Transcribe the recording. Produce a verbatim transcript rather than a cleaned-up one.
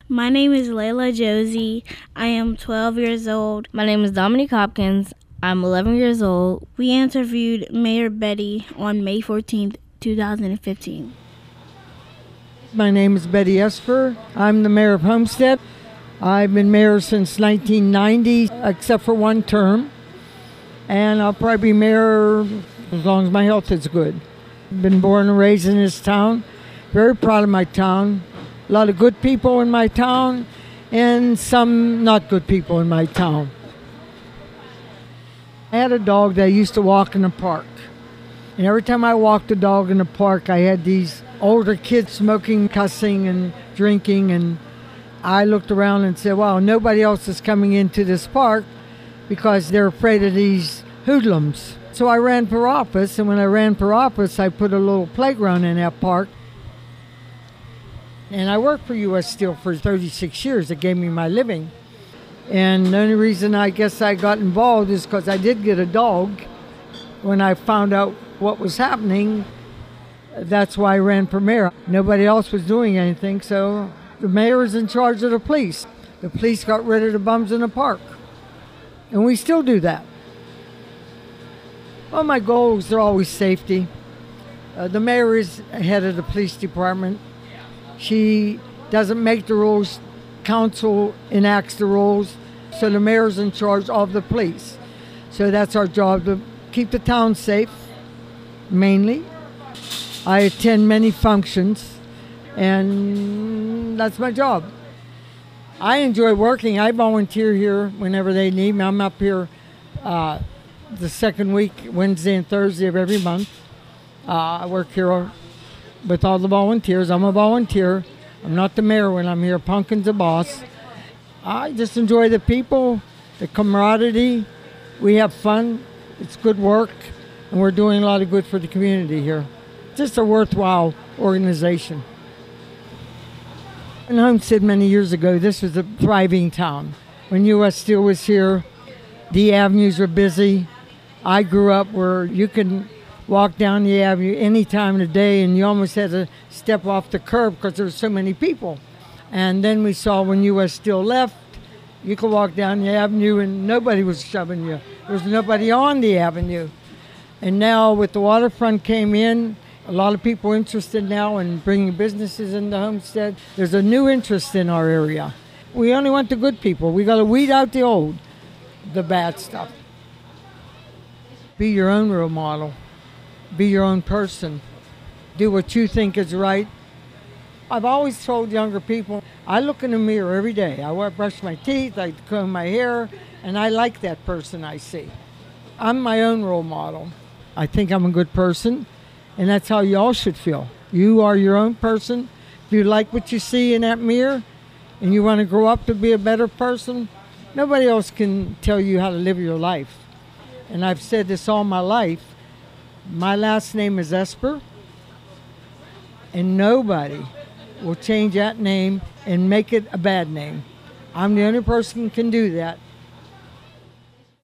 My name is Layla Josie. I am twelve years old. My name is Dominique Hopkins. I'm eleven years old. We interviewed Mayor Betty on May fourteenth, two thousand fifteen. My name is Betty Esper. I'm the mayor of Homestead. I've been mayor since nineteen ninety, except for one term. And I'll probably be mayor as long as my health is good. Been born and raised in this town. Very proud of my town. A lot of good people in my town and some not good people in my town. I had a dog that used to walk in the park. And every time I walked the dog in the park, I had these older kids smoking, cussing, and drinking. And I looked around and said, wow, nobody else is coming into this park because they're afraid of these hoodlums. So I ran for office, and when I ran for office, I put a little playground in that park. And I worked for U S Steel for thirty-six years. It gave me my living. And the only reason I guess I got involved is because I did get a dog. When I found out what was happening, that's why I ran for mayor. Nobody else was doing anything, so the mayor is in charge of the police. The police got rid of the bums in the park. And we still do that. Well, my goals are always safety. Uh, the mayor is head of the police department. She doesn't make the rules. Council enacts the rules. So the mayor's in charge of the police. So that's our job, to keep the town safe, mainly. I attend many functions, and that's my job. I enjoy working. I volunteer here whenever they need me. I'm up here uh, the second week, Wednesday and Thursday of every month. Uh, I work here with all the volunteers. I'm a volunteer. I'm not the mayor when I'm here. Pumpkin's the boss. I just enjoy the people, the camaraderie. We have fun. It's good work, and we're doing a lot of good for the community here. Just a worthwhile organization. In Homestead many years ago, this was a thriving town. When U S Steel was here, the avenues were busy. I grew up where you can walk down the avenue any time of the day, and you almost had to step off the curb because there were so many people. And then we saw when U S Steel left, you could walk down the avenue and nobody was shoving you. There was nobody on the avenue. And now with the waterfront came in, a lot of people interested now in bringing businesses into Homestead. There's a new interest in our area. We only want the good people. We got to weed out the old, the bad stuff. Be your own role model. Be your own person. Do what you think is right. I've always told younger people, I look in the mirror every day. I brush my teeth, I comb my hair, and I like that person I see. I'm my own role model. I think I'm a good person, and that's how y'all should feel. You are your own person. If you like what you see in that mirror, and you want to grow up to be a better person, nobody else can tell you how to live your life. And I've said this all my life. My last name is Esper, and nobody will change that name and make it a bad name. I'm the only person who can do that.